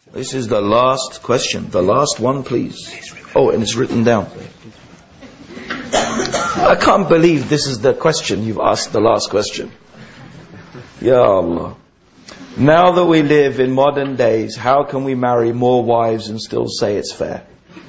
This is the last question. The last one, please. Oh, and it's written down. I can't believe this is the question you've asked, the last question. Ya Allah. Now that we live in modern days, how can we marry more wives and still say it's fair?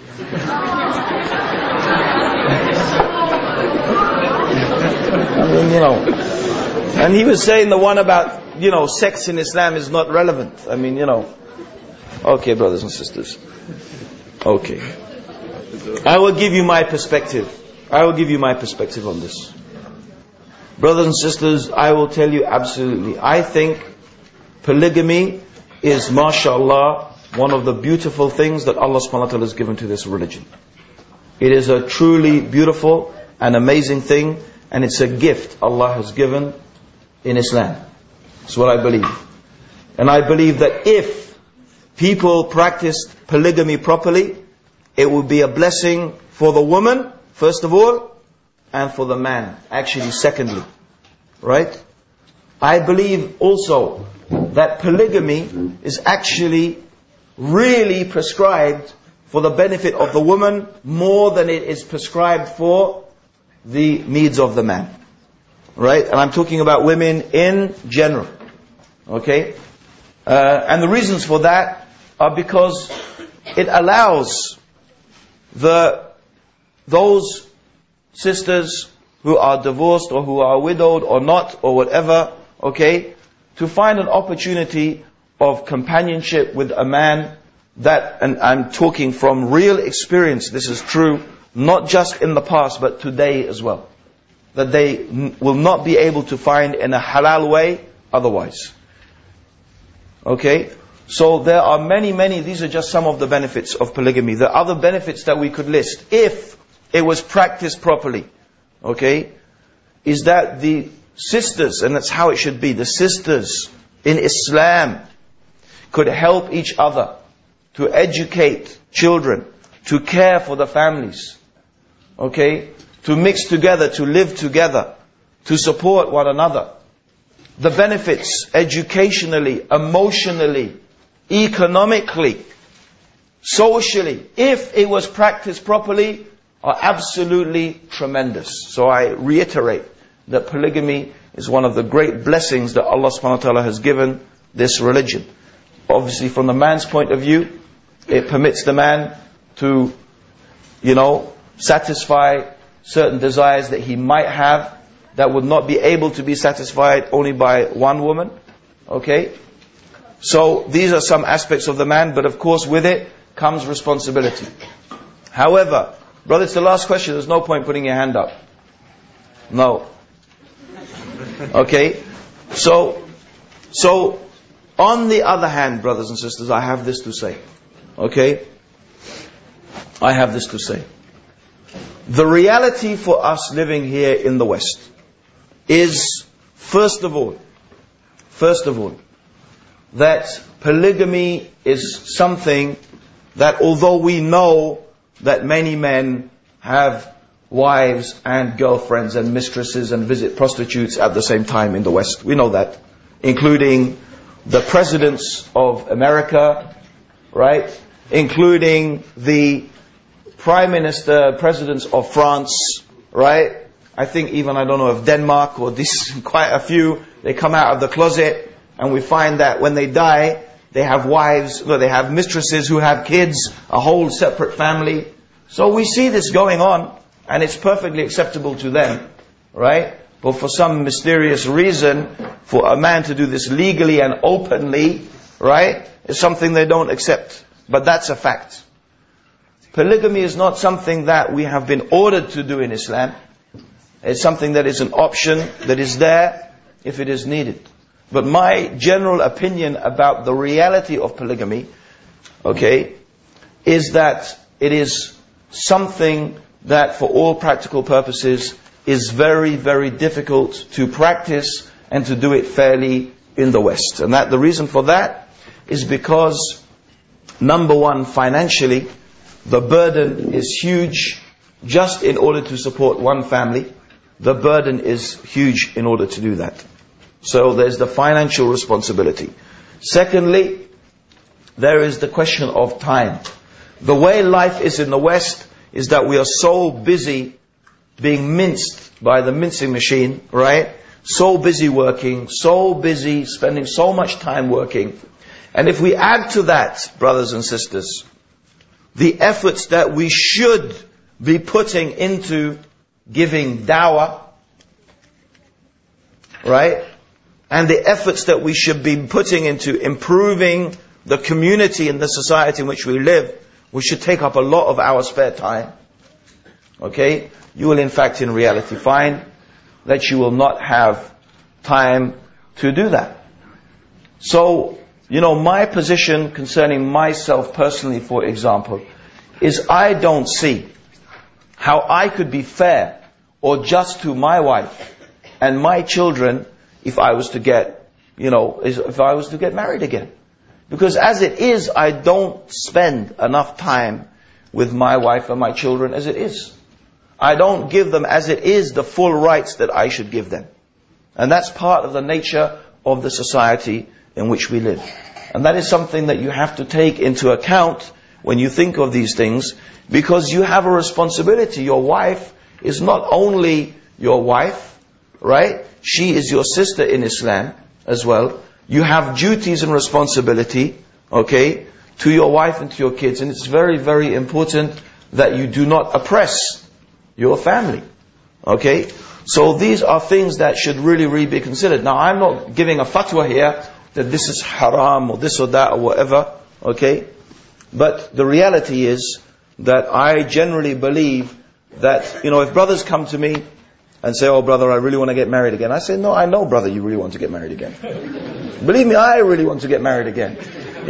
I mean, and he was saying the one about, sex in Islam is not relevant. I mean, Okay, brothers and sisters. Okay. I will give you my perspective. on this. Brothers and sisters, I will tell you absolutely. I think polygamy is, mashallah, one of the beautiful things that Allah subhanahu wa ta'ala has given to this religion. It is a truly beautiful and amazing thing, and it's a gift Allah has given in Islam. That's what I believe. And I believe that if people practiced polygamy properly, it would be a blessing for the woman, first of all, and for the man, actually secondly. Right? I believe also that polygamy is actually really prescribed for the benefit of the woman more than it is prescribed for the needs of the man. Right? And I'm talking about women in general. Okay? And the reasons for that are because it allows those sisters who are divorced or who are widowed or not or whatever, okay, to find an opportunity of companionship with a man that, and I'm talking from real experience, this is true, not just in the past but today as well, that they will not be able to find in a halal way otherwise. Okay? So there are many, these are just some of the benefits of polygamy. There are other benefits that we could list if it was practiced properly. Okay? Is that the sisters, and that's how it should be, the sisters in Islam could help each other to educate children, to care for the families. Okay? To mix together, to live together, to support one another. The benefits educationally, emotionally, economically, socially, if it was practiced properly, are absolutely tremendous. So I reiterate that polygamy is one of the great blessings that Allah subhanahu wa ta'ala has given this religion. Obviously from the man's point of view, it permits the man to, satisfy certain desires that he might have that would not be able to be satisfied only by one woman. Okay? So these are some aspects of the man, but of course with it comes responsibility. However, brother, it's the last question. There's no point putting your hand up. No. Okay? So on the other hand, brothers and sisters, I have this to say. Okay? I have this to say. The reality for us living here in the West is, first of all, that polygamy is something that, although we know that many men have wives and girlfriends and mistresses and visit prostitutes at the same time in the West. We know that. Including the presidents of America, right? Including the prime minister, presidents of France, right? I think even, I don't know if Denmark or this, quite a few, they come out of the closet and we find that when they die, they have wives, they have mistresses who have kids, a whole separate family. So we see this going on, and it's perfectly acceptable to them, right? But for some mysterious reason, for a man to do this legally and openly, right, is something they don't accept. But that's a fact. Polygamy is not something that we have been ordered to do in Islam. It's something that is an option that is there if it is needed. But my general opinion about the reality of polygamy, okay, is that it is something that for all practical purposes is very, very difficult to practice and to do it fairly in the West. And that the reason for that is because, number one, financially, the burden is huge. Just in order to support one family, the burden is huge in order to do that. So there's the financial responsibility. Secondly, there is the question of time. The way life is in the West is that we are so busy being minced by the mincing machine, right? So busy working, so busy spending so much time working. And if we add to that, brothers and sisters, the efforts that we should be putting into giving dawah, right? And the efforts that we should be putting into improving the community and the society in which we live, which should take up a lot of our spare time. Okay? You will in fact in reality find that you will not have time to do that. So, my position concerning myself personally, for example, is I don't see how I could be fair or just to my wife and my children if I was to get, if I was to get married again. Because as it is, I don't spend enough time with my wife and my children as it is. I don't give them as it is the full rights that I should give them. And that's part of the nature of the society in which we live. And that is something that you have to take into account when you think of these things, because you have a responsibility. Your wife is not only your wife, right? She is your sister in Islam as well. You have duties and responsibility, okay, to your wife and to your kids. And it's very, very important that you do not oppress your family, okay? So these are things that should really, really be considered. Now, I'm not giving a fatwa here that this is haram or this or that or whatever, okay? But the reality is that I generally believe that, if brothers come to me and say, oh brother, I really want to get married again. I say, no, I know brother, you really want to get married again. Believe me, I really want to get married again.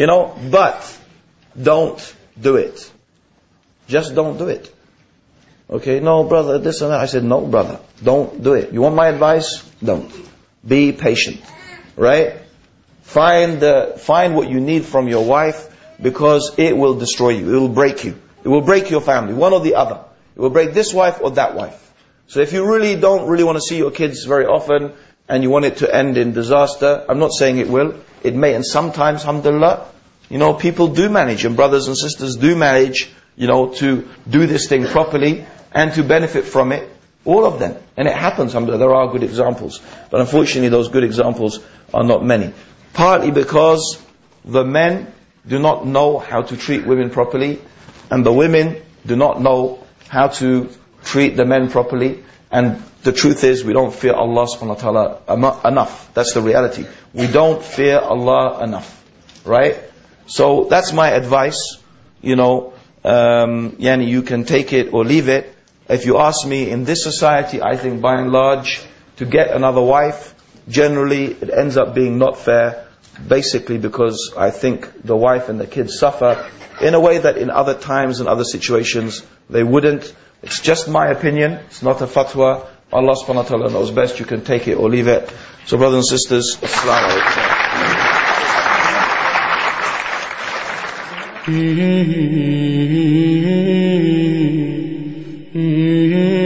But don't do it. Just don't do it. Okay, no brother, this and that. I said, no brother, don't do it. You want my advice? Don't. Be patient. Right? Find what you need from your wife, because it will destroy you. It will break you. It will break your family, one or the other. It will break this wife or that wife. So if you really don't want to see your kids very often and you want it to end in disaster, I'm not saying it will. It may, and sometimes, alhamdulillah, people do manage, and brothers and sisters do manage, to do this thing properly and to benefit from it. All of them. And it happens, alhamdulillah. There are good examples. But unfortunately, those good examples are not many. Partly because the men do not know how to treat women properly, and the women do not know how to treat the men properly. And the truth is, we don't fear Allah subhanahu wa ta'ala enough. That's the reality. We don't fear Allah enough. Right? So that's my advice. You can take it or leave it. If you ask me, in this society, I think by and large, to get another wife, generally it ends up being not fair. Basically because I think the wife and the kids suffer in a way that in other times and other situations they wouldn't. It's just my opinion. It's not a fatwa. Allah subhanahu wa ta'ala knows best. You can take it or leave it. So brothers and sisters, Assalamu alaikum.